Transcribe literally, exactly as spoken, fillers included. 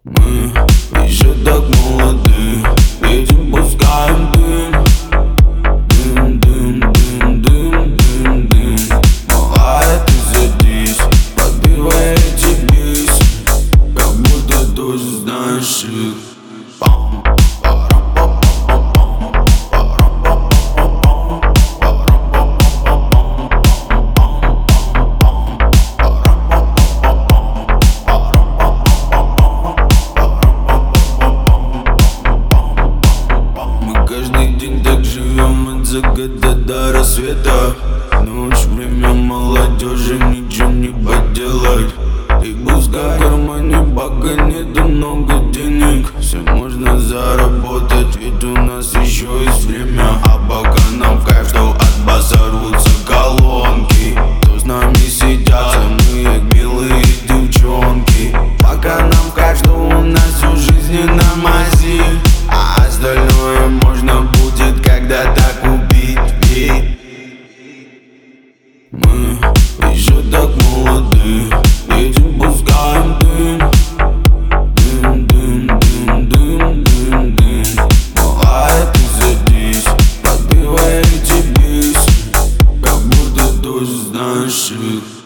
Мы еще так молоды, едем, пускаем дым. Дым, дым, дым, дым, дым, дым. Малая, ты садись, подпевай эти песни, как будто тоже знаешь их. Пам, парам, пам, пам, пам, парам, пам, пам, пам, парам, пам, пам, пам, пам, пам, парам, пам, пам, пам, парам, пам, пам. Мы каждый день так живем от заката до рассвета. Ночь, время молодежи, ничего не поделать. И пускай в кармане пока нету много денег, все можно заработать, ведь у нас еще есть время. А пока нам в кайф, что от баса рвутся колонки, кто с нами сидят, самые милые девчонки. Пока нам в кайф, что у нас всю жизнь на мази, а остальное можно будет когда-то купить. Мы еще так молоды, едем, пускаем дым. Дым, дым, дым, дым, дым, дым. Малая, ты садись, подпевай эти песни, как будто тоже знаешь их.